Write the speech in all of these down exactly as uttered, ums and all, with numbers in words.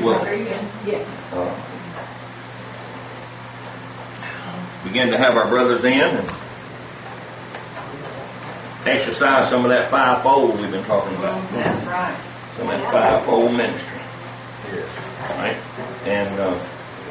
will Yeah. uh, begin to have our brothers in and exercise some of that fivefold we've been talking about. That's right. Some of that fivefold ministry. Yes. Right? And uh,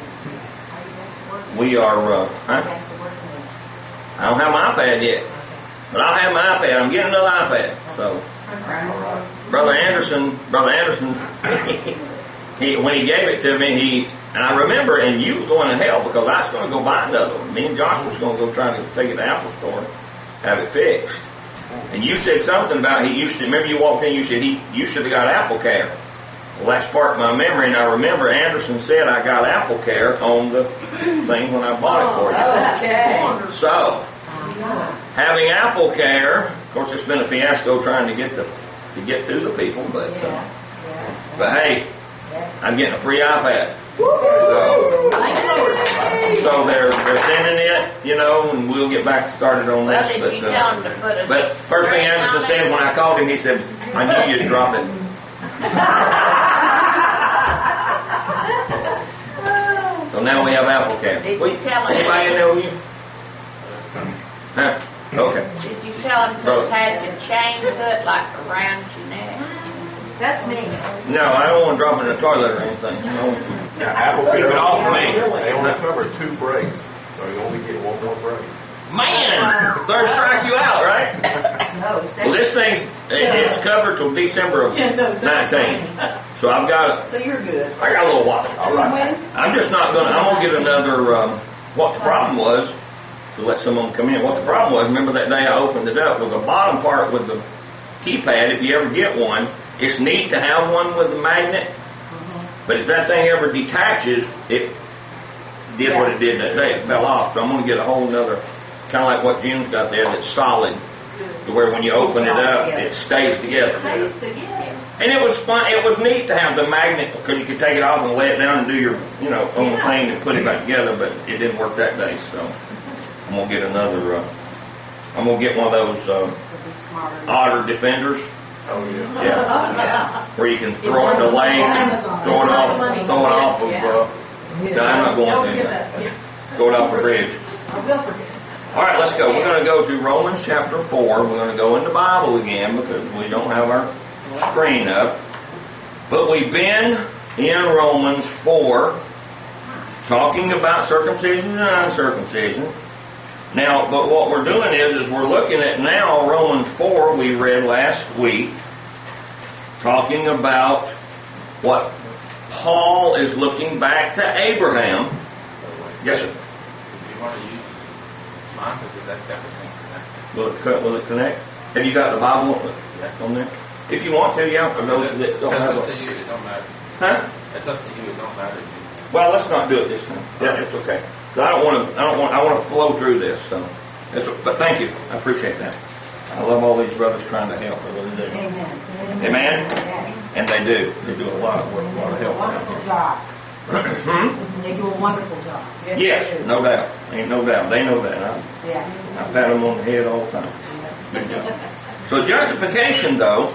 we are, uh, huh? I don't have my iPad yet. But I'll have my iPad. I'm getting another iPad. So, Brother Anderson, Brother Anderson, he, when he gave it to me, he, and I remember, and you were going to hell because I was going to go buy another one. Me and Josh was going to go try to take it to the Apple store, have it fixed. And you said something about he used to, remember you walked in, you said he, you should have got Apple Care. Well, that sparked my memory, and I remember Anderson said I got Apple Care on the thing when I bought it for you. Okay. So, having Apple Care, of course, it's been a fiasco trying to get the to get to the people, but uh, but hey, I'm getting a free iPad. So, so they're they're sending it, you know, and we'll get back started on this. Well, did But you tell him to put uh, a but first thing screen Anderson on said it? when I called him, he said, "I knew you'd drop it." So now we have Apple Care. Did Wait, you tell him? anybody in there with you? Huh? Okay. Did you tell him to Brother. attach a chain to it, like around your neck? That's me. No, I don't want to drop it in the toilet or anything. So Now, Apple keep Care, it off of me. they only cover two breaks, so you only get one more break. Man, third strike you out, right? No, Well, this thing's it, it's covered till December of nineteen. So I've got So you're good. I got a little while. All right. I'm just not gonna. I'm gonna get another. Um, what the problem was to let someone come in. What the problem was? Remember that day I opened it up with the bottom part with the keypad. If you ever get one, it's neat to have one with the magnet. But if that thing ever detaches, it did what it did that day. It fell off. So I'm gonna get a whole nother. Kind of like what Jim's got there that's solid, to where when you open it up, it stays together. Stays together. And it was fun. It was neat to have the magnet because you could take it off and lay it down and do your, you know, own thing and put it back together. But it didn't work that day, so I'm gonna get another. Uh, I'm gonna get one of those uh, Otter Defenders. Oh, yeah. Yeah, where you can throw it in the lake and throw it off, throw it off of. Uh, no, I'm not going to do that. Throw it off a bridge. I will forget. All right, let's go. We're going to go to Romans chapter four. We're going to go in the Bible again because we don't have our screen up. But we've been in Romans four talking about circumcision and uncircumcision. Now, but what we're doing is, is we're looking at now Romans four we read last week, talking about what Paul is looking back to Abraham. Yes, sir. Do you want to use mine because that's got the same connector? Will it cut? Will it connect? Have you got the Bible on there? If you want to, yeah. For those that don't That's have up a, to you. It don't matter. huh? It's up to you. It don't matter. Well, let's not do it this time. Yeah, it's okay. 'Cause I don't want to. I don't want. I want to flow through this. So, it's, but thank you. I appreciate that. I love all these brothers trying to help. I really do. Amen. Amen. And they do. They do a lot of work, a lot of help around Wonderful here. job. Hmm? They do a wonderful job. Yes, they do. no doubt. Ain't no doubt. They know that. I, Yeah. I pat them on the head all the time. Good job. So justification, though,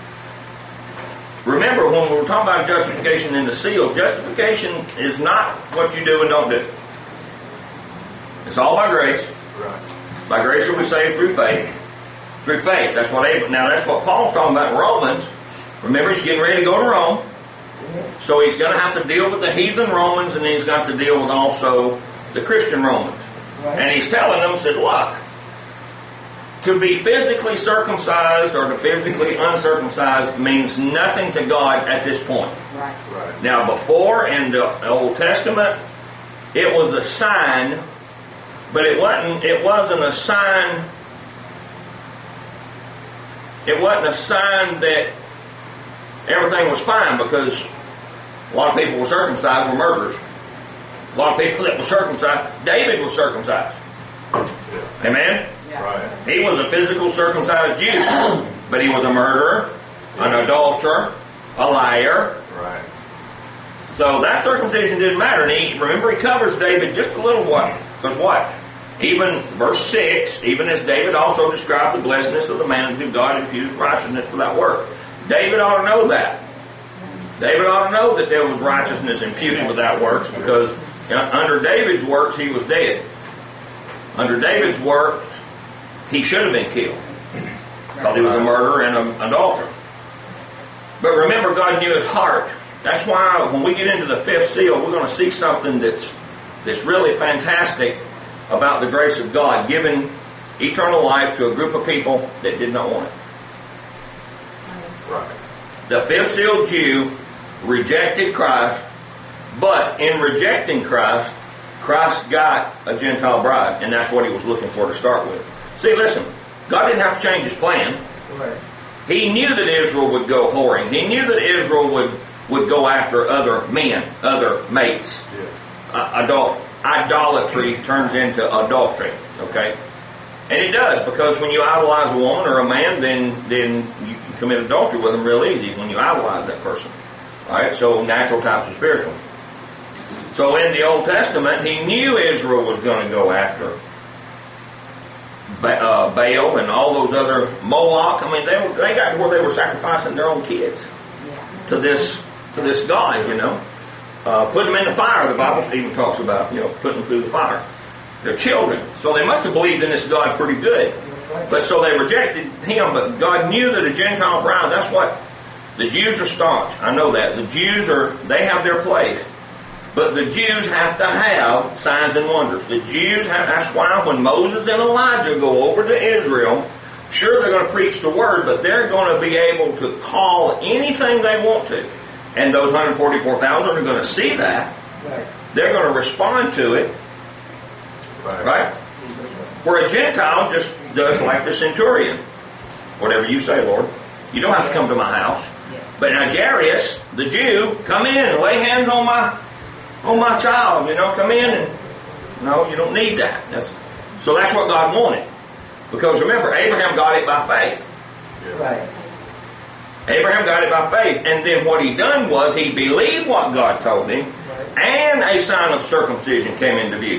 remember when we were talking about justification in the seals, justification is not what you do and don't do. It's all by grace. Right. By grace are we saved through faith. Through faith. That's what Abraham, now that's what Paul's talking about in Romans. Remember, he's getting ready to go to Rome. So he's going to have to deal with the heathen Romans, and he's got to deal with also the Christian Romans. And he's telling them, said, look, to be physically circumcised or to physically uncircumcised means nothing to God at this point. Right. Right. Now, before in the Old Testament, it was a sign, but it wasn't. It wasn't a sign. It wasn't a sign that everything was fine, because a lot of people were circumcised were murderers. A lot of people that were circumcised, David was circumcised. Amen? Right. He was a physical circumcised Jew, but he was a murderer, an adulterer, a liar. Right. So that circumcision didn't matter. And he, remember, he covers David just a little while. Because watch, even verse six, even as David also described the blessedness of the man who God imputes righteousness without work. David ought to know that. David ought to know that there was righteousness imputed without works, because under David's works he was dead. Under David's works he should have been killed, because he was a murderer and an adulterer. But remember, God knew his heart. That's why when we get into the fifth seal, we're going to see something that's that's really fantastic about the grace of God, giving eternal life to a group of people that did not want it. Right. The fifth sealed Jew rejected Christ, but in rejecting Christ, Christ got a Gentile bride, and that's what he was looking for to start with. See, listen, God didn't have to change his plan. Right. He knew that Israel would go whoring. He knew that Israel would, would go after other men, other mates. Yeah. Uh, adult, idolatry turns into adultery, okay? And it does, because when you idolize a woman or a man, then then you can commit adultery with them real easy when you idolize that person. All right? So natural types of spiritual. So in the Old Testament, he knew Israel was going to go after ba- uh, Baal and all those other Moloch. I mean, they were, they got to where they were sacrificing their own kids to this to this god, you know. Uh, put them in the fire, the Bible even talks about, you know, putting them through the fire. They're children. So they must have believed in this God pretty good. But so they rejected him, but God knew that a Gentile bride, that's what, the Jews are staunch. I know that. The Jews are, they have their place. But the Jews have to have signs and wonders. The Jews have, that's why when Moses and Elijah go over to Israel, sure they're going to preach the word, but they're going to be able to call anything they want to. And those one hundred forty-four thousand are going to see that. Right. They're going to respond to it. Right. Right? Where a Gentile just does like the centurion. Whatever you say, Lord. You don't have to come to my house. But now Jairus, the Jew, come in and lay hands on my on my child. You know, come in and no, you don't need that. That's, so that's what God wanted. Because remember, Abraham got it by faith. Yeah. Right. Abraham got it by faith. And then what he done was he believed what God told him, and a sign of circumcision came into view.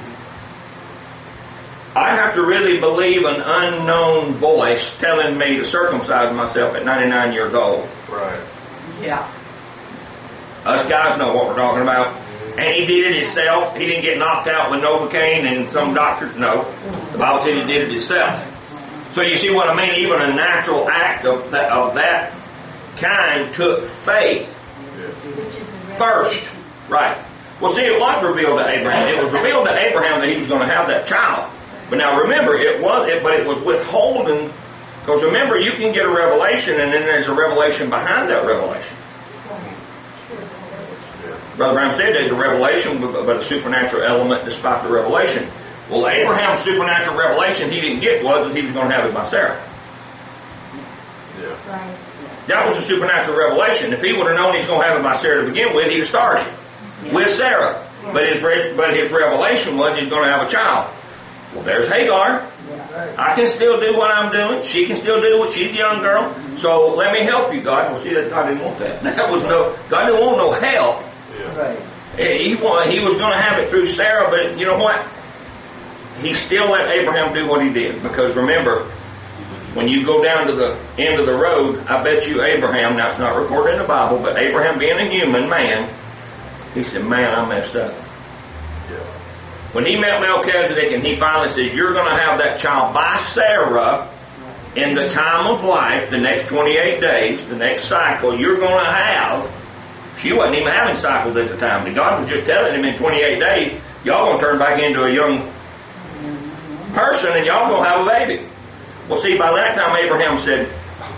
I have to really believe an unknown voice telling me to circumcise myself at ninety-nine years old. Right. Yeah. Us guys know what we're talking about. And he did it himself. He didn't get knocked out with Novocaine and some doctor. No. The Bible said he did it himself. So you see what I mean? Even a natural act of that, of that kind took faith first. Right. Well, see, it was revealed to Abraham. It was revealed to Abraham that he was going to have that child. But now remember, it was, it, but it was withholding. Because remember, you can get a revelation, and then there's a revelation behind that revelation. Brother Brown said there's a revelation, but a supernatural element despite the revelation. Well, Abraham's supernatural revelation he didn't get was that he was going to have it by Sarah. Yeah. Right. That was a supernatural revelation. If he would have known he was going to have it by Sarah to begin with, he'd have started with Sarah. But his re- but his revelation was he's going to have a child. Well, there's Hagar. I can still do what I'm doing. She can still do what she's a young girl. So let me help you, God. Well, see, that God didn't want that. That was no God didn't want no help. Yeah. Right. He wanted, he was going to have it through Sarah, but you know what? He still let Abraham do what he did. Because remember, when you go down to the end of the road, I bet you Abraham, now it's not recorded in the Bible, but Abraham being a human man, he said, man, I messed up. Yeah. When he met Melchizedek and he finally says, you're going to have that child by Sarah in the time of life, the next twenty-eight days, the next cycle, you're going to have. She wasn't even having cycles at the time. But God was just telling him in twenty-eight days, y'all going to turn back into a young person and y'all going to have a baby. Well, see, by that time Abraham said,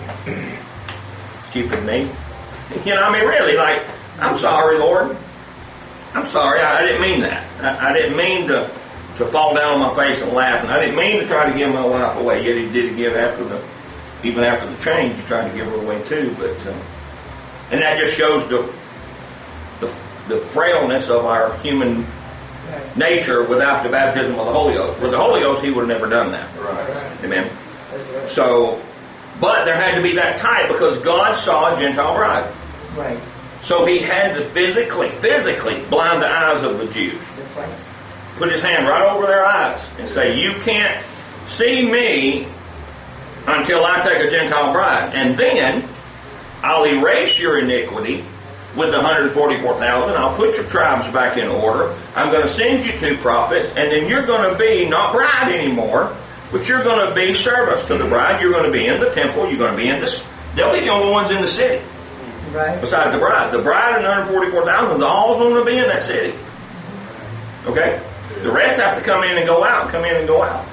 stupid me. You know, I mean, really, like, I'm sorry, Lord. I'm sorry, I, I didn't mean that. I, I didn't mean to, to fall down on my face and laugh. And I didn't mean to try to give my wife away. Yet he did give after the, even after the change, he tried to give her away too. But, uh, and that just shows the, the, the frailness of our human nature without the baptism of the Holy Ghost. With the Holy Ghost, he would have never done that. Right. Amen. So, but there had to be that type because God saw a Gentile bride. Right. So he had to physically, physically blind the eyes of the Jews. That's right. Put his hand right over their eyes and say, you can't see me until I take a Gentile bride. And then I'll erase your iniquity with the one hundred forty-four thousand. I'll put your tribes back in order. I'm going to send you two prophets, and then you're going to be not bride anymore, but you're going to be servants to the bride. You're going to be in the temple. You're going to be in this. They'll be the only ones in the city. Right. Besides the bride. The bride and one hundred forty-four thousand, all of them will be in that city. Okay? The rest have to come in and go out, come in and go out.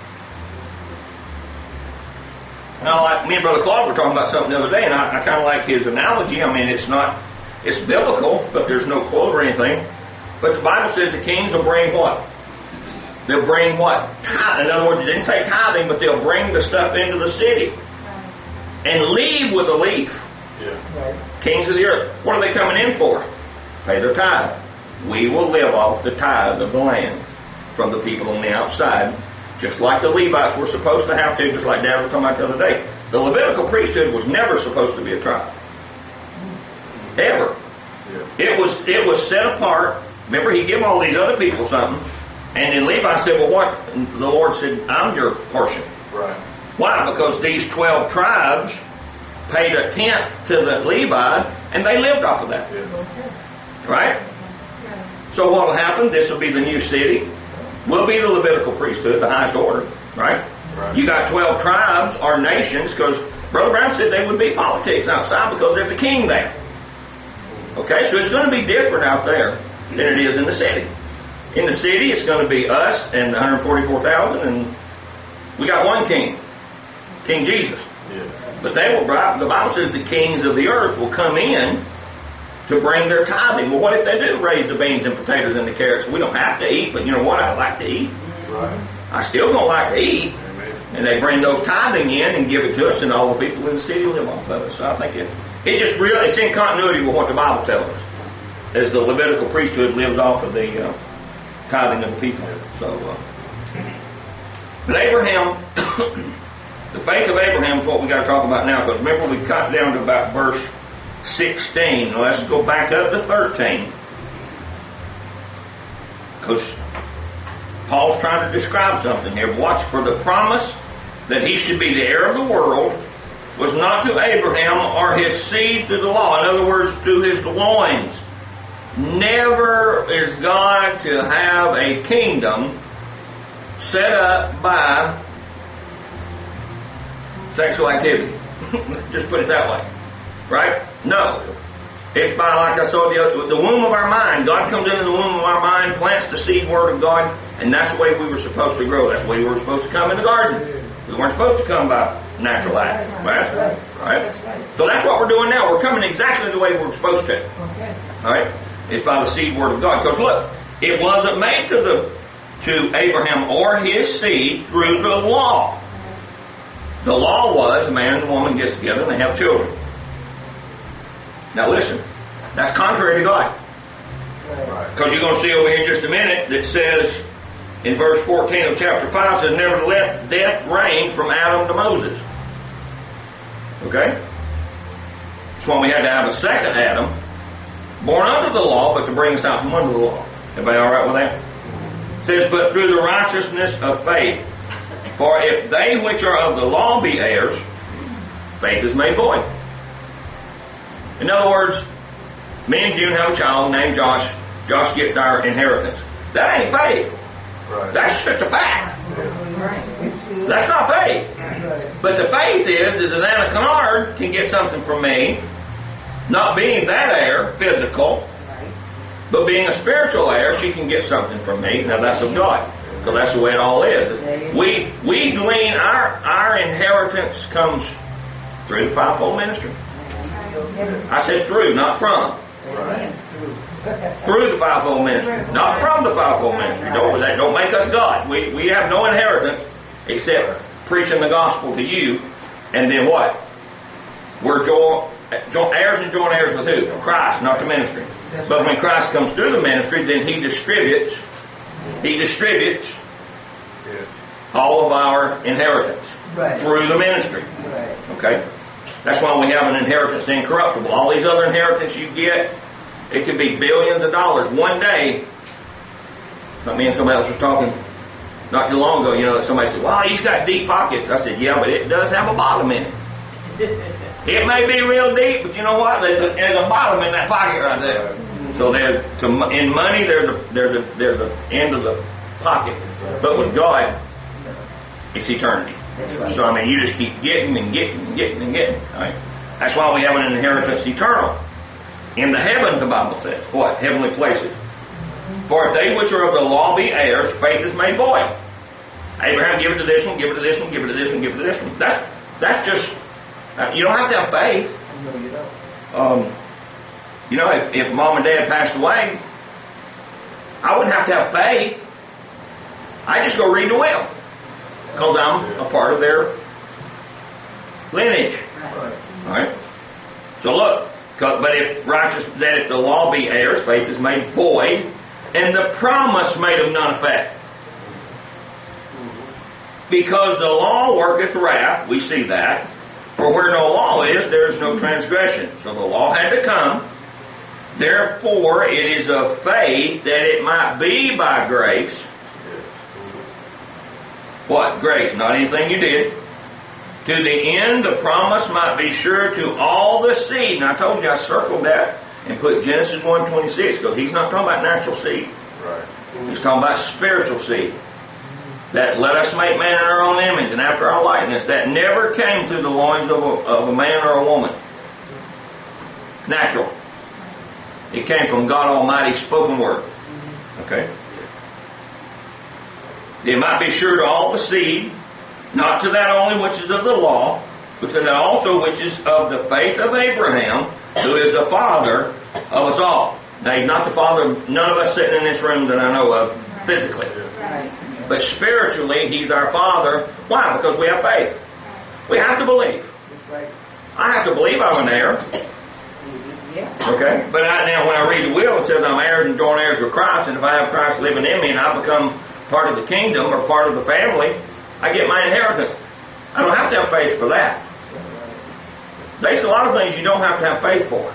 Now, like me and Brother Claude were talking about something the other day, and I, I kind of like his analogy. I mean, it's not, it's biblical, but there's no quote or anything. But the Bible says the kings will bring what? They'll bring what? Tithe. In other words, it didn't say tithing, but they'll bring the stuff into the city and leave with a leaf. Yeah. Right. Kings of the earth. What are they coming in for? Pay their tithe. We will live off the tithe of the land from the people on the outside, just like the Levites were supposed to have to, just like Dad was talking about the other day. The Levitical priesthood was never supposed to be a tribe. Ever. Yeah. It was it was set apart. Remember, he gave all these other people something, and then Levi said, well, what? And the Lord said, I'm your portion. Right. Why? Because these twelve tribes paid a tenth to the Levi, and they lived off of that. Yes. Right? So what will happen? This will be the new city. We'll be the Levitical priesthood, the highest order. Right? Right. You got twelve tribes or nations, because Brother Brown said they would be politics outside because there's a king there. Okay? So it's going to be different out there than it is in the city. In the city, it's going to be us and one hundred forty-four thousand, and we got one king, King Jesus. Yes. But they will. The Bible says the kings of the earth will come in to bring their tithing. Well, what if they do raise the beans and potatoes and the carrots? We don't have to eat, but you know what? I like to eat. Right. I still gonna like to eat. Amen. And they bring those tithing in and give it to us, and all the people in the city live off of it. So I think it it just really it's in continuity with what the Bible tells us, as the Levitical priesthood lived off of the uh, tithing of the people. So, uh, but Abraham. The faith of Abraham is what we got to talk about now, because remember we cut down to about verse sixteen. Now let's go back up to thirteen. Because Paul's trying to describe something here. Watch, for the promise that he should be the heir of the world was not to Abraham or his seed through the law. In other words, through his loins. Never is God to have a kingdom set up by sexual activity. Just put it that way. Right? No. It's by, like I saw the other, the womb of our mind. God comes into the womb of our mind, plants the seed word of God, and that's the way we were supposed to grow. That's the way we were supposed to come in the garden. We weren't supposed to come by natural act. Right? Right? So that's what we're doing now. We're coming exactly the way we're supposed to. Okay. Alright? It's by the seed word of God. Because look, it wasn't made to the to Abraham or his seed through the law. The law was a man and a woman gets together and they have children. Now listen, that's contrary to God. Because you're going to see over here in just a minute that says, in verse fourteen of chapter five, says, nevertheless death reigned from Adam to Moses. Okay? That's why we had to have a second Adam, born under the law, but to bring us out from under the law. Everybody all right with that? It says, but through the righteousness of faith. For if they which are of the law be heirs, faith is made void. In other words, me and June have a child named Josh. Josh gets our inheritance. That ain't faith. Right. That's just a fact. That's not faith. But the faith is, is that Anna Kennard can get something from me, not being that heir, physical, but being a spiritual heir, she can get something from me. Now that's of God. Because that's the way it all is. We we glean, our, our inheritance comes through the fivefold ministry. I said through, not from. Right. Through the fivefold ministry, not from the fivefold ministry. Don't, that don't make us God. We, we have no inheritance except preaching the gospel to you. And then what? We're joint, joint heirs and joint heirs with who? Christ, not the ministry. But when Christ comes through the ministry, then He distributes He distributes Yes. all of our inheritance Right. through the ministry. Right. Okay? That's why we have an inheritance incorruptible. All these other inheritance you get, it could be billions of dollars. One day, like me and somebody else was talking not too long ago, you know, somebody said, well, he's got deep pockets. I said, yeah, but it does have a bottom in it. It may be real deep, but you know what? There's a, there's a bottom in that pocket right there. So there's to, in money there's a there's a there's a end of the pocket, but with God, it's eternity. So I mean, you just keep getting and getting and getting and getting. Right? That's why we have an inheritance eternal. In the heavens, the Bible says, what? Heavenly places. For if they which are of the law be heirs, faith is made void. Abraham, give it to this one, give it to this one, give it to this one, give it to this one. That's that's just. You don't have to have faith. No, you don't. Um, you know, if, if mom and dad passed away, I wouldn't have to have faith. I just go read the will, because I'm a part of their lineage. Right. All right. So look, but if righteous, that if the law be heirs, faith is made void, and the promise made of none effect. Because the law worketh wrath, we see that. For where no law is, there is no transgression. So the law had to come. Therefore, it is of faith that it might be by grace. What? Grace, not anything you did. To the end, the promise might be sure to all the seed. And I told you I circled that and put Genesis one twenty-six, because he's not talking about natural seed. Right. He's talking about spiritual seed. That let us make man in our own image and after our likeness. That never came through the loins of a, of a man or a woman. Natural. It came from God Almighty's spoken word. Okay? It might be sure to all the seed, not to that only which is of the law, but to that also which is of the faith of Abraham, who is the father of us all. Now, he's not the father of none of us sitting in this room that I know of physically. Right. But spiritually, he's our father. Why? Because we have faith. We have to believe. That's right. I have to believe I'm an heir. Yeah. Okay? But I, now when I read the will, it says I'm heirs and joint heirs with Christ, and if I have Christ living in me and I become part of the kingdom or part of the family, I get my inheritance. I don't have to have faith for that. There's a lot of things you don't have to have faith for.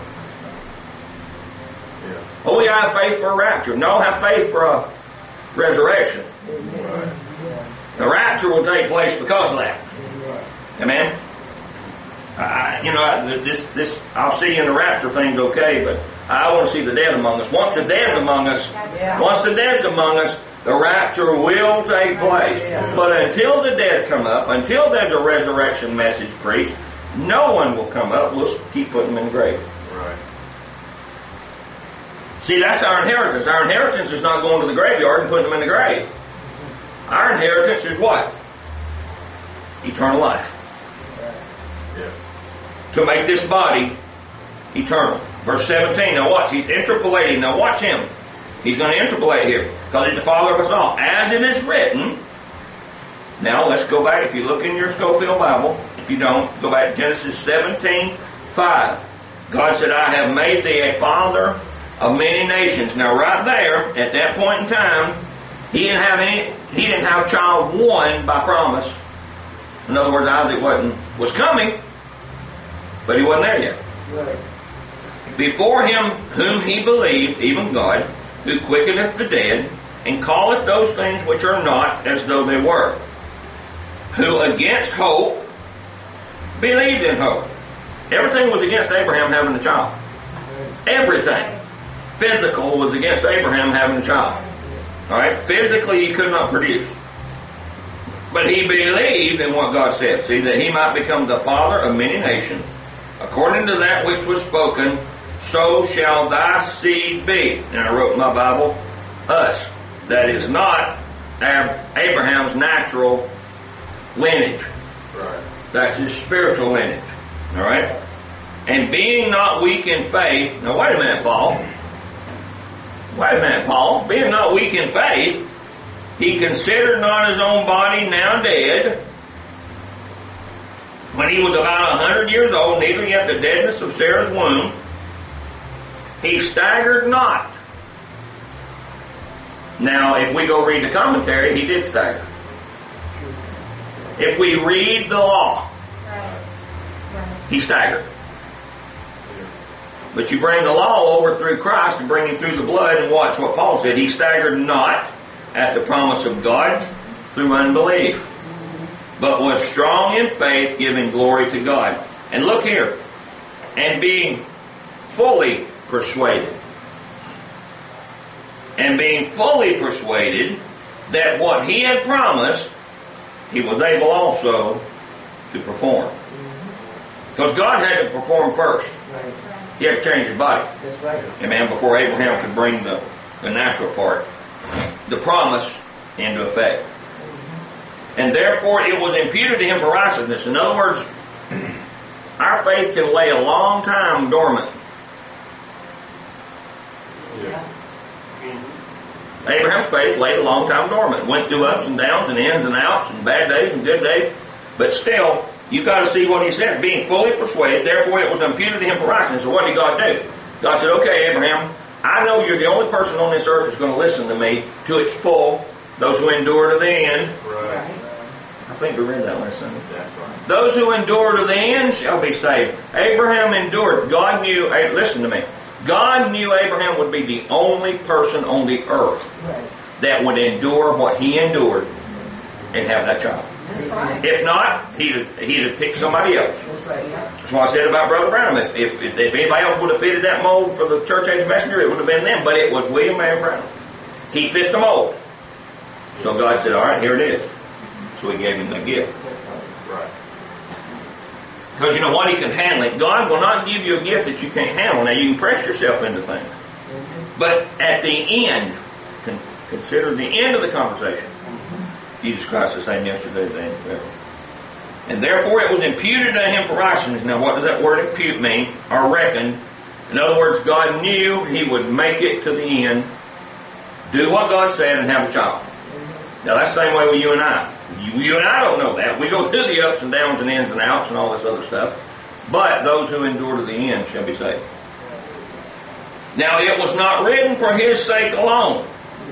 Yeah. Oh, we have faith for a rapture. No, have faith for a resurrection. Right. The rapture will take place because of that. Amen? I, you know, I, this, this, I'll see you in the rapture thing's okay, but I want to see the dead among us. Once the dead's among us, Yeah. once the dead's among us, the rapture will take place. But until the dead come up, until there's a resurrection message preached, no one will come up. We'll keep putting them in the grave. Right. See, that's our inheritance. Our inheritance is not going to the graveyard and putting them in the grave. Our inheritance is what? Eternal life. Yes. To make this body eternal. Verse seventeen. Now watch. He's interpolating. Now watch him. He's going to interpolate here. Because he's the father of us all. As it is written. Now let's go back. If you look in your Schofield Bible. If you don't, go back to Genesis seventeen five. God said, I have made thee a father of many nations. Now right there, at that point in time, he didn't have any, he didn't have child one by promise. In other words, Isaac wasn't was coming, but he wasn't there yet. Right. Before him whom he believed, even God, who quickeneth the dead, and calleth those things which are not as though they were, who against hope believed in hope. Everything was against Abraham having a child. Everything physical was against Abraham having a child. All right, physically he could not produce, but he believed in what God said. See, that he might become the father of many nations, according to that which was spoken. So shall thy seed be. And I wrote in my Bible, us. That is not Abraham's natural lineage. Right. That's his spiritual lineage. All right? And being not weak in faith. Now, wait a minute, Paul. Wait a minute, Paul. Being not weak in faith, he considered not his own body now dead, when he was about a hundred years old, neither yet the deadness of Sarah's womb. He staggered not. Now, if we go read the commentary, he did stagger. If we read the law, he staggered. But you bring the law over through Christ and bring him through the blood, and watch what Paul said. He staggered not at the promise of God through unbelief, but was strong in faith, giving glory to God. And look here. And being fully persuaded. And being fully persuaded that what he had promised, he was able also to perform. Because God had to perform first. Right. He had to change his body. That's right. Amen. Before Abraham could bring the, the natural part, the promise into effect. And therefore it was imputed to him for righteousness. In other words, our faith can lay a long time dormant. Yeah. Abraham's faith laid a long time dormant. Went through ups and downs and ins and outs and bad days and good days. But still, you've got to see what he said. Being fully persuaded, therefore it was imputed to him for righteousness. So what did God do? God said, okay, Abraham, I know you're the only person on this earth who's going to listen to me to its full. Those who endure to the end. Right. I think we read that last Sunday. That's right. Those who endure to the end shall be saved. Abraham endured. God knew, hey, listen to me. God knew Abraham would be the only person on the earth Right. that would endure what he endured and have that child. That's right. If not, he'd have, he'd have picked somebody else. That's right. Yeah. That's what I said about Brother Branham. If, if, if, if anybody else would have fitted that mold for the church age messenger, it would have been them. But it was William Marion Branham. He fit the mold. So God said, all right, here it is. So he gave him the gift. Right. Because you know what? He can handle it. God will not give you a gift that you can't handle. Now, you can press yourself into things. But at the end, con- consider the end of the conversation. Jesus Christ the same yesterday, today, and forever. And therefore it was imputed to him for righteousness. Now, what does that word impute mean? Or reckon. In other words, God knew he would make it to the end, do what God said, and have a child. Now, that's the same way with you and I. You, you and I don't know that. We go through the ups and downs and ins and outs and all this other stuff. But those who endure to the end shall be saved. Now, it was not written for his sake alone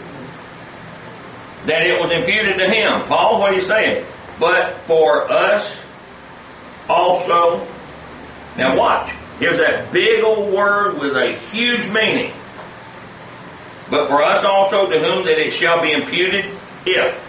that it was imputed to him. Paul, what are you saying? But for us also. Now watch. Here's that big old word with a huge meaning. But for us also, to whom that it shall be imputed, if.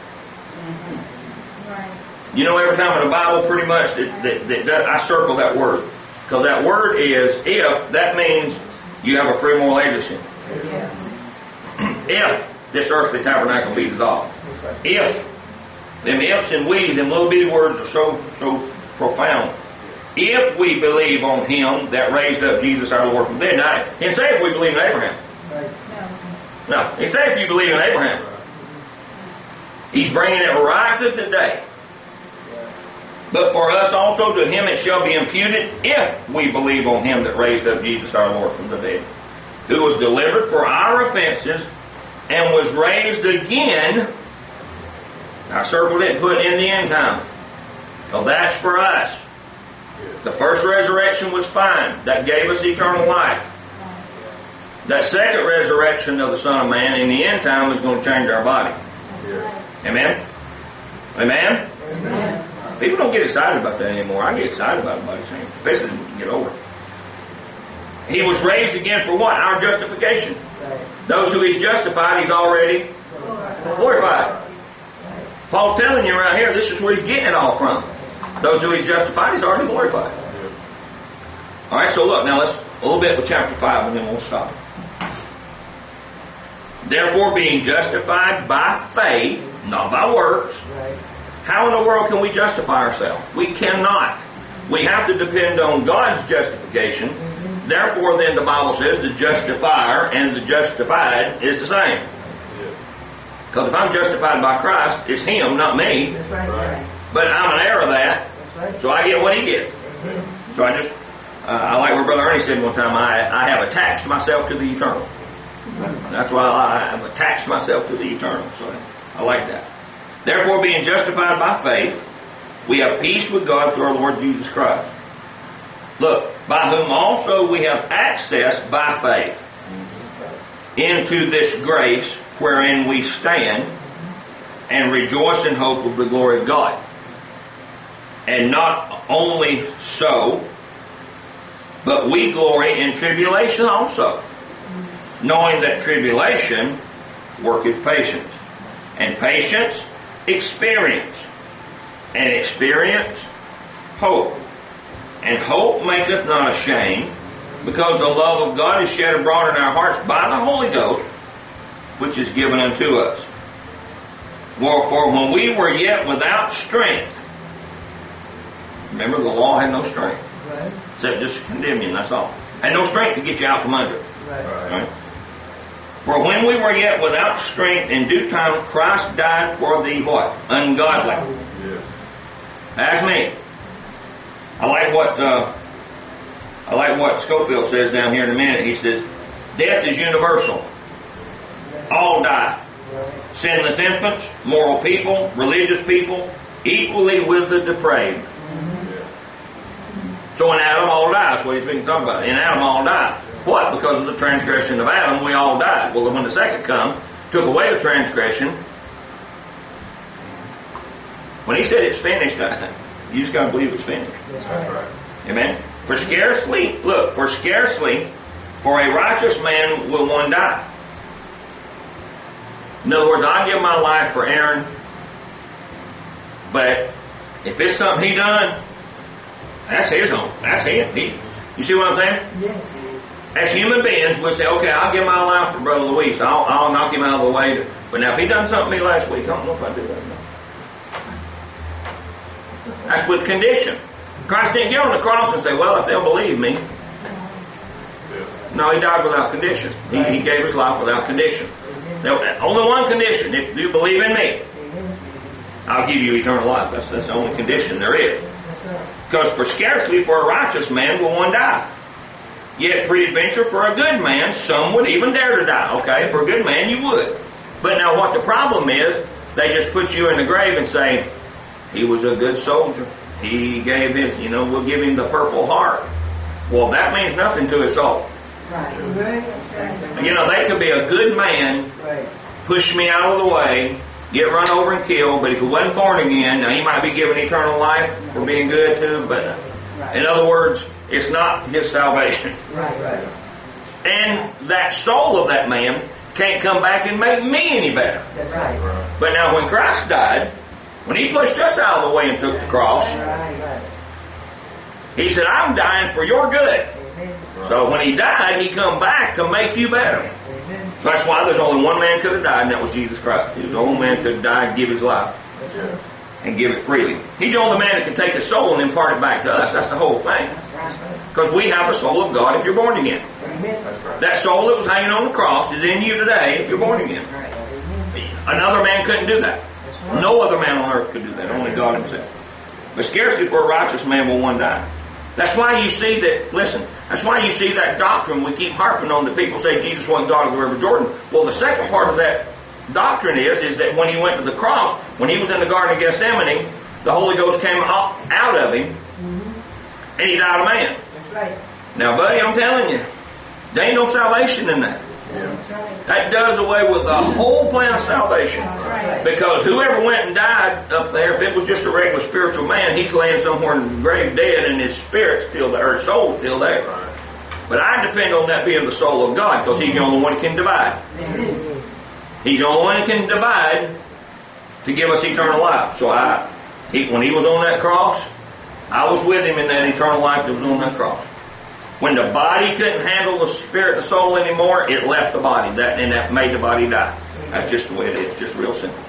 You know, every time in the Bible, pretty much, that, that, that, that I circle that word. Because that word is if. That means you have a free moral agency. Yes. If this earthly tabernacle be dissolved. If. Them ifs and we's, them little bitty words are so, so profound. If we believe on him that raised up Jesus our Lord from the dead. Now, he didn't say if we believe in Abraham. Right. No, he didn't say if you believe in Abraham. He's bringing it right to today. But for us also, to him it shall be imputed if we believe on him that raised up Jesus our Lord from the dead, who was delivered for our offenses and was raised again. I circled it and put it in the end time. So that's for us. The first resurrection was fine. That gave us eternal life. That second resurrection of the Son of Man in the end time is going to change our body. Yes. Amen? Amen? Amen. People don't get excited about that anymore. I get excited about the body change, especially when you get older. He was raised again for what? Our justification. Right. Those who he's justified, he's already glorified. Paul's telling you right here, this is where he's getting it all from. Those who he's justified, he's already glorified. All right, so look, now let's a little bit with chapter five and then we'll stop. Therefore, being justified by faith, not by works. Right. How in the world can we justify ourselves? We cannot. We have to depend on God's justification. Mm-hmm. Therefore, then the Bible says the justifier and the justified is the same. Because if I'm justified by Christ, it's him, not me. That's right. Right. But I'm an heir of that, That's right. so I get what he gets. Amen. So I just, uh, I like what Brother Ernie said one time, I, I have attached myself to the eternal. That's why I have attached myself to the eternal. So I like that. Therefore, being justified by faith, we have peace with God through our Lord Jesus Christ. Look, by whom also we have access by faith into this grace wherein we stand and rejoice in hope of the glory of God. And not only so, but we glory in tribulation also, knowing that tribulation worketh patience, and patience experience, and experience hope, And hope maketh not ashamed, because the love of God is shed abroad in our hearts by the Holy Ghost, which is given unto us. For, for when we were yet without strength, remember the law had no strength, Right. except just to condemn you, and that's all. Had no strength to get you out from under it. Right. Right? For when we were yet without strength, in due time Christ died for the what? Ungodly. Yes. That's me. I like what uh, I like what Scofield says down here in a minute. He says, death is universal. All die. Sinless infants, moral people, religious people, equally with the depraved. So in Adam all die. That's what he's been talking about. In Adam all die. What? Because of the transgression of Adam, we all died. Well, when the second come, took away the transgression. When he said it's finished, you just got to believe it's finished. That's right. Amen? For scarcely, look, for scarcely, for a righteous man will one die. In other words, I give my life for Aaron, but if it's something he done, that's his own. That's him. He, you see what I'm saying? Yes. As human beings, we'll say, okay, I'll give my life for Brother Luis. I'll, I'll knock him out of the way. But now, if he done something to me last week, I don't know if I do that or not. That's with condition. Christ didn't get on the cross and say, well, if they'll believe me. No, he died without condition. He, he gave his life without condition. There, only one condition. If you believe in me, I'll give you eternal life. That's, that's the only condition there is. Because for scarcely for a righteous man will one die. Yet peradventure for a good man, some would even dare to die. Okay, for a good man you would. But now what the problem is, they just put you in the grave and say, he was a good soldier. He gave his, you know, we'll give him the Purple Heart. Well, that means nothing to his soul. Right. Right. You know, they could be a good man, Right. push me out of the way, get run over and killed, but if he wasn't born again, now he might be given eternal life for being good too, but in other words, it's not his salvation. Right. Right. And that soul of that man can't come back and make me any better. That's right. But now when Christ died, when he pushed us out of the way and took the cross, Right. Right. he said, I'm dying for your good. Amen. So when he died, he come back to make you better. Amen. So that's why there's only one man could have died, and that was Jesus Christ. He was the only man could die and give his life Yes. and give it freely. He's the only man that can take his soul and impart it back to us. That's the whole thing. Because we have the soul of God if you're born again. Amen. That's right. That soul that was hanging on the cross is in you today if you're born again. Another man couldn't do that. No other man on earth could do that. Only God himself. But scarcely for a righteous man will one die. That's why you see that, listen, that's why you see that doctrine we keep harping on that people say Jesus wasn't God of the River Jordan. Well, the second part of that doctrine is, is that when he went to the cross, when he was in the Garden of Gethsemane, the Holy Ghost came out, out of him, and he died a man. That's right. Now, buddy, I'm telling you, there ain't no salvation in that. That's right. That does away with the whole plan of salvation. Right. Because whoever went and died up there, if it was just a regular spiritual man, he's laying somewhere in the grave dead and his spirit's still there, his soul's still there. But I depend on that being the soul of God because he's the only one that can divide. Amen. He's the only one that can divide to give us eternal life. So I, he, when he was on that cross, I was with him in that eternal life that was on that cross. When the body couldn't handle the spirit and the soul anymore, it left the body. That and that made the body die. That's just the way it is. Just real simple.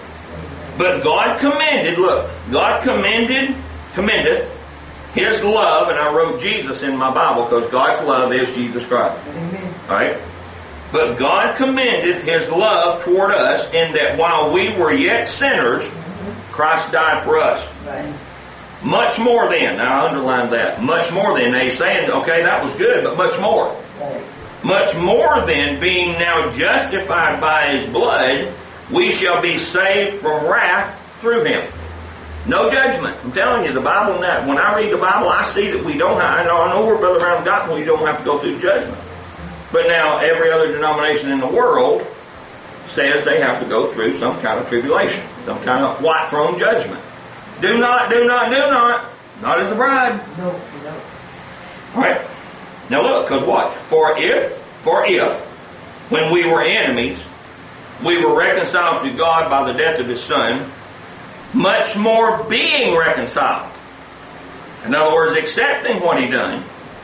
But God commended, look, God commended, commendeth his love, and I wrote Jesus in my Bible because God's love is Jesus Christ. Amen. Alright? But God commendeth his love toward us in that while we were yet sinners, Christ died for us. Right. Much more than, now I underline that, much more than. Now he's saying, okay, that was good, but much more. Right. Much more than being now justified by his blood, we shall be saved from wrath through him. No judgment. I'm telling you, the Bible, when I read the Bible, I see that we don't have, I know, I know we're Brother Brown Gospel, you don't have to go through judgment. But now every other denomination in the world says they have to go through some kind of tribulation, some kind of white throne judgment. Do not, do not, do not. Not as a bride. No, no. Alright. Now look, because watch. For if, for if, when we were enemies, we were reconciled to God by the death of his Son, much more being reconciled. In other words, accepting what He done,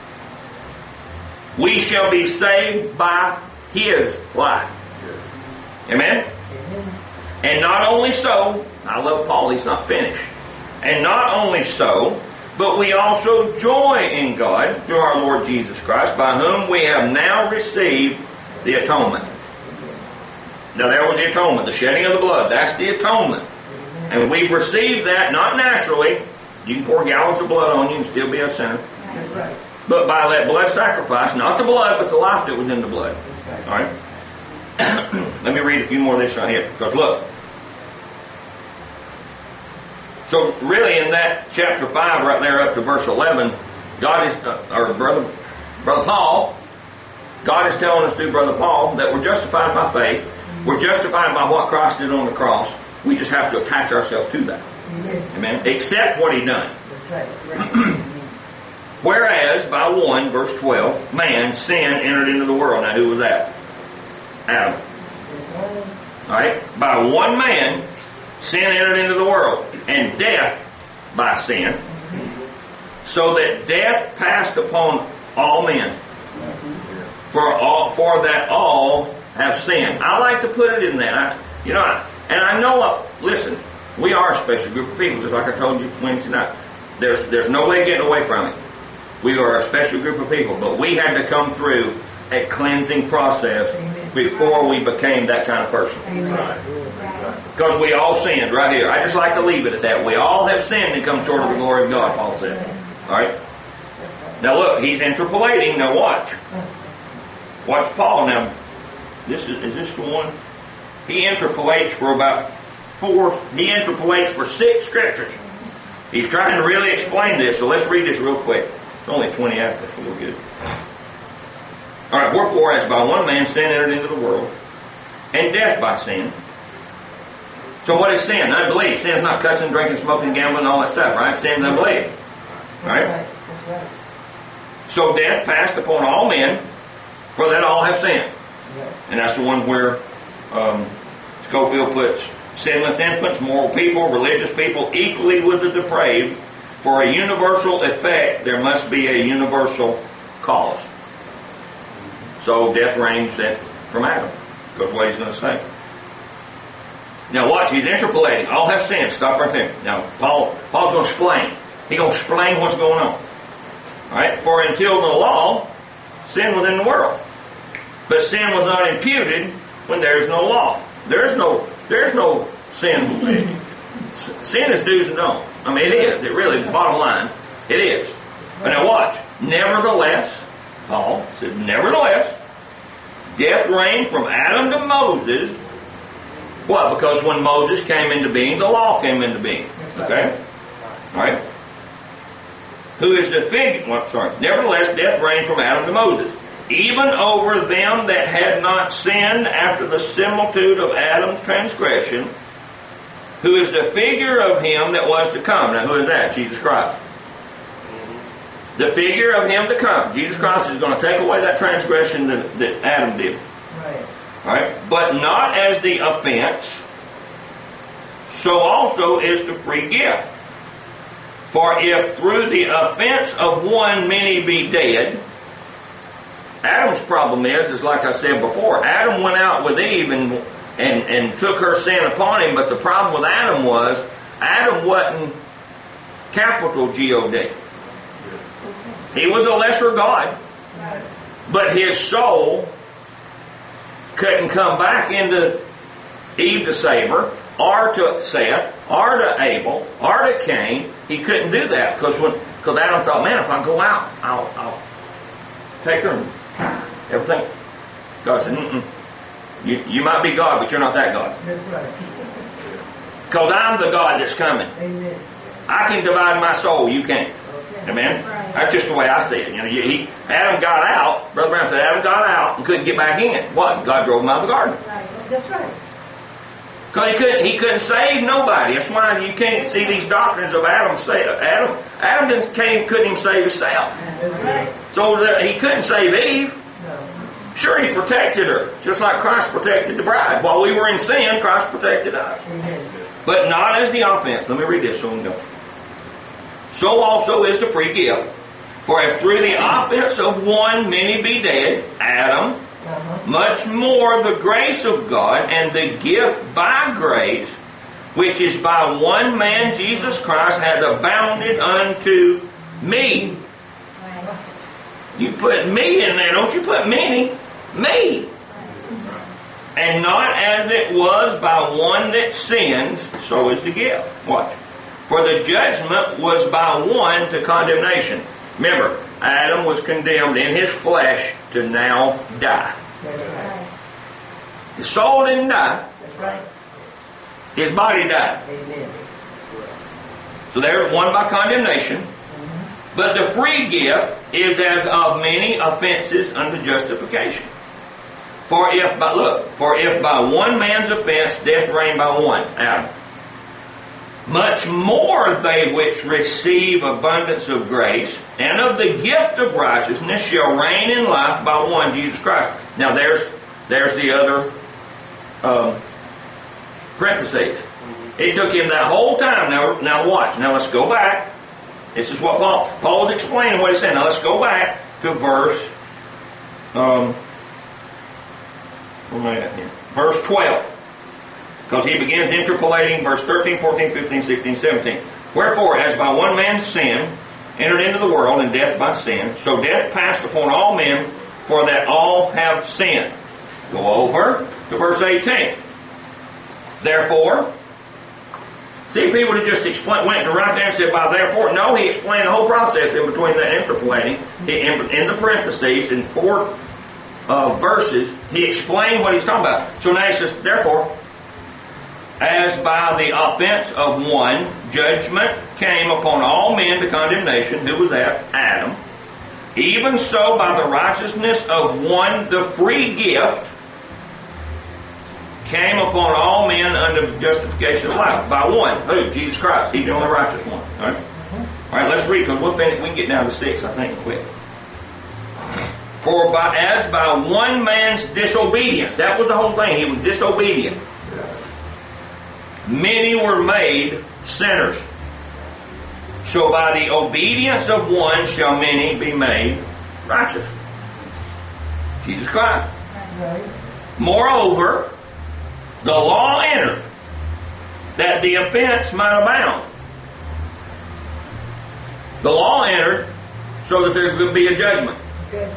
we shall be saved by His life. Amen? And not only so, I love Paul, he's not finished. And not only so, but we also joy in God through our Lord Jesus Christ, by whom we have now received the atonement. Now there was the atonement, the shedding of the blood. That's the atonement. And we've received that not naturally. You can pour gallons of blood on you and still be a sinner. That's right. But by that blood sacrifice, not the blood, but the life that was in the blood. All right? Let me read a few more of this right here. Because look. So really in that chapter five right there up to verse eleven, God is, uh, or brother, brother Paul, God is telling us through Brother Paul that we're justified by faith. We're justified by what Christ did on the cross. We just have to attach ourselves to that. Amen. Amen. Accept what He done. That's right. Whereas by one, verse twelve, man, sin entered into the world. Now who was that? Adam. Alright? By one man, sin entered into the world. And death by sin. So that death passed upon all men. For all, for that all have sinned. I like to put it in that. I, you know, I, and I know, uh, listen, we are a special group of people, just like I told you Wednesday night. There's, there's no way of getting away from it. We are a special group of people, but we had to come through a cleansing process before we became that kind of person. Because we all sinned right here. I just like to leave it at that. We all have sinned and come short of the glory of God, Paul said. Alright? Now look, he's interpolating. Now watch. Watch Paul now. This is, is this the one? He interpolates for about four, he interpolates for six scriptures. He's trying to really explain this, so let's read this real quick. It's only twenty after, so we're good. Alright, wherefore, as by one man sin entered into the world, and death by sin. So what is sin? Unbelief. Sin is not cussing, drinking, smoking, gambling, all that stuff, right? Sin is unbelief. Right? So death passed upon all men, for that all have sinned. And that's the one where um, Scofield puts sinless infants, moral people, religious people, equally with the depraved. For a universal effect, there must be a universal cause. So death reigns from Adam. Because what he's going to say. Now watch, he's interpolating. All have sinned. Stop right there. Now Paul, Paul's going to explain. He's going to explain what's going on. Alright? For until the law, sin was in the world. But sin was not imputed when there is no law. There's no, there's no sin. Sin is do's and don'ts. I mean, it is. It really, bottom line, it is. But now watch. Nevertheless, Paul said, nevertheless, death reigned from Adam to Moses. What? Because when Moses came into being, the law came into being. Okay? Alright? Who is the figure? Well, sorry. Nevertheless, death reigned from Adam to Moses, even over them that had not sinned after the similitude of Adam's transgression, who is the figure of him that was to come. Now, who is that? Jesus Christ. The figure of him to come. Jesus Christ is going to take away that transgression that, that Adam did. Right. All right? But not as the offense, so also is the free gift. For if through the offense of one many be dead, Adam's problem is, is like I said before, Adam went out with Eve and, and, and took her sin upon him, but the problem with Adam was, Adam wasn't capital G O D. He was a lesser God, but his soul couldn't come back into Eve to save her, or to Seth, or to Abel, or to Cain. He couldn't do that because when because Adam thought, man, if I go out, I'll, I'll take her and everything. God said, mm-mm. You, you might be God, but you're not that God. That's right. Because I'm the God that's coming. Amen. I can divide my soul, you can't. Okay. Amen? That's just the way I see it. You know, he, Adam got out, Brother Brown said, Adam got out and couldn't get back in. What? God drove him out of the garden. That's right. Because he couldn't, he couldn't save nobody. That's why you can't see these doctrines of Adam. Say, Adam, Adam didn't, came, couldn't even save himself. That's right. So the, he couldn't save Eve. No. Sure, he protected her, just like Christ protected the bride. While we were in sin, Christ protected us. Amen. But not as the offense. Let me read this so we can go. so also is the free gift. For if through the offense of one many be dead, Adam, Uh-huh. much more the grace of God and the gift by grace, which is by one man Jesus Christ, hath abounded unto me. You put me in there, don't you put many. Me. And not as it was by one that sins, so is the gift. Watch. For the judgment was by one to condemnation. Remember, Adam was condemned in his flesh to now die. That's right. His soul didn't die. That's right. His body died. Amen. So they're one by condemnation. But the free gift is as of many offenses unto justification. For if by look, for if by one man's offense death reigned by one, Adam, much more they which receive abundance of grace and of the gift of righteousness shall reign in life by one, Jesus Christ. Now there's there's the other um, parentheses. It took him that whole time. Now, now watch. Now let's go back. This is what Paul Paul was explaining what he said. Now let's go back to verse um, where am I at here? Verse twelve. Because he begins interpolating verse thirteen, fourteen, fifteen, sixteen, seventeen. Wherefore, as by one man's sin entered into the world, and death by sin, so death passed upon all men, for that all have sinned. Go over to verse eighteen. Therefore, see if he would have just explained, went to right there and said, by therefore, no, he explained the whole process in between that interpolating, in, in the parentheses, in four uh, verses, he explained what he's talking about. So now he says, therefore, as by the offense of one, judgment came upon all men to condemnation. Who was that? Adam. Even so, by the righteousness of one, the free gift came upon all men unto justification of life. By one. Who? Jesus Christ. He's the only righteous one. All right, all right, let's read, because we'll finish, we can get down to six, I think, quick. For by, as by one man's disobedience, that was the whole thing, he was disobedient. Many were made sinners. So by the obedience of one shall many be made righteous. Jesus Christ. Right. Moreover, the law entered, that the offense might abound. The law entered so that there could be a judgment. Good.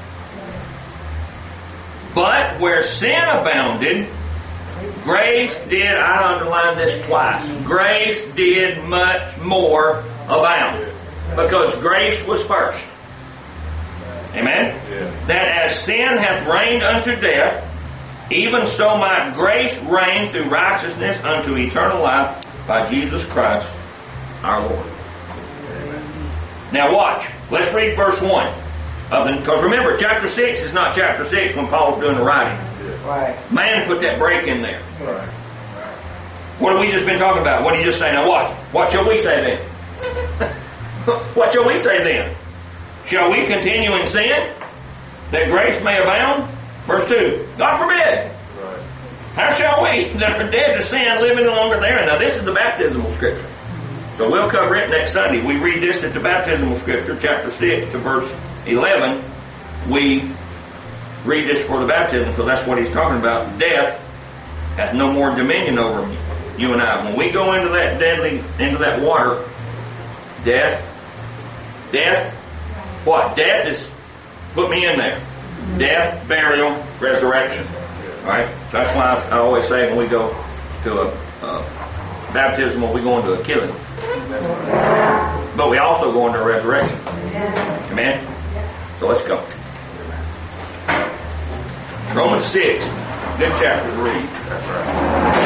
But where sin abounded, grace did, I underline this twice, grace did much more abound. Because grace was first. Amen? Yeah. That as sin hath reigned unto death, even so might grace reign through righteousness unto eternal life by Jesus Christ our Lord. Now watch. Let's read verse one. Because remember, chapter six is not chapter six when Paul was doing the writing. Right. Man put that break in there. Yes. What have we just been talking about? What did he just say? Now watch. What shall we say then? What shall we say then? Shall we continue in sin, that grace may abound? Verse two. God forbid. Right. How shall we that are dead to sin live any longer therein? Now this is the baptismal scripture. So we'll cover it next Sunday. We read this at the baptismal scripture, chapter six to verse eleven. We read this for the baptism because that's what he's talking about. Death hath no more dominion over me, you and I. When we go into that deadly, into that water, death, death, what? Death is, put me in there. Death, burial, resurrection. All right? That's why I always say when we go to a, a baptismal, we go into a killing. But we also go into a resurrection. Amen? So let's go. Romans six. Good chapter to read. That's right.